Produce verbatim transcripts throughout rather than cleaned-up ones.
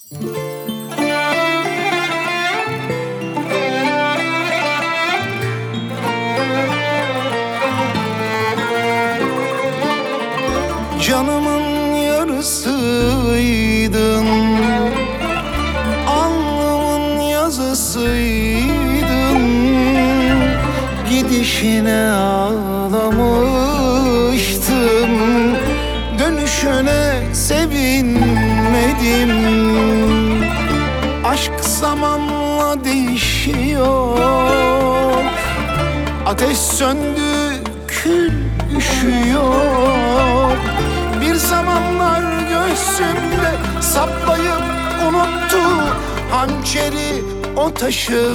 Canımın yarısıydın, alnımın yazısıydın. Gidişine ağlamıştım, dönüşüne sevinmedim. Aşk zamanla değişiyor, ateş söndü, kül üşüyor. Bir zamanlar göğsümde saplayıp unuttu, hançeri o taşıyor.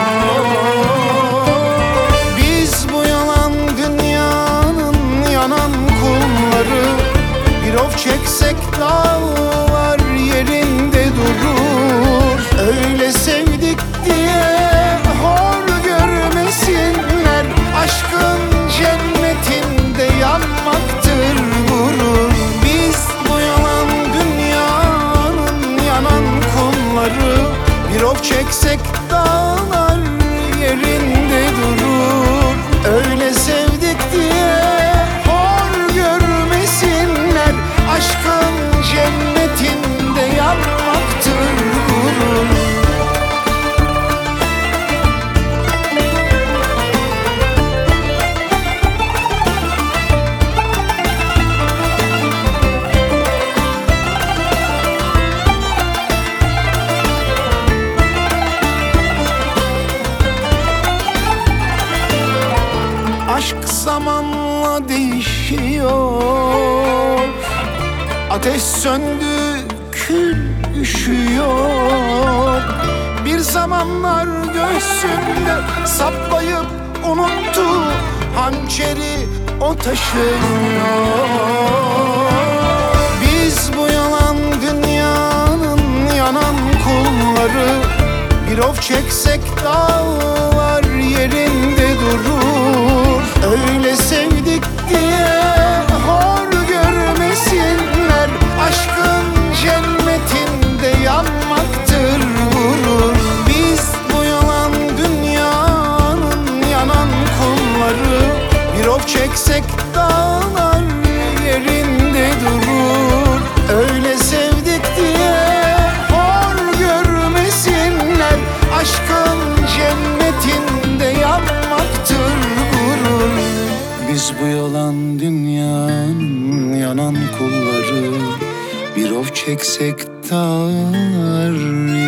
Biz bu yalan dünyanın yanan kulları, bir of çeksek dağlar yerinde durur. Öyle sevdik diye hor görmesinler, aşkın cennetinde yanmaktır gurur. Biz bu yalan dünyanın yanan kulları, bir of çeksek dağlar yerinde durur. Öyle sevdik diye hor görmesinler, aşkın cennetinde yanmaktır gurur. Aşk zamanla değişiyor, ateş söndü, kül üşüyor. Bir zamanlar göğsümde saplayıp unuttu, hançeri o taşıyor. Biz bu yalan dünyanın yanan kulları, bir of çeksek dağlar yerinde durur. Öyle sevdik diye hor görmesinler, aşkın cennetinde yanmaktır gurur. Biz bu yalan dünyanın yanan kulları, bir of çeksek dağlar yerinde durur. Öyle sevdik diye hor görmesinler, aşkın cennetinde yanmaktır gurur. Biz bu yalan dünyanın yanan kulları, bir of çeksek dağlar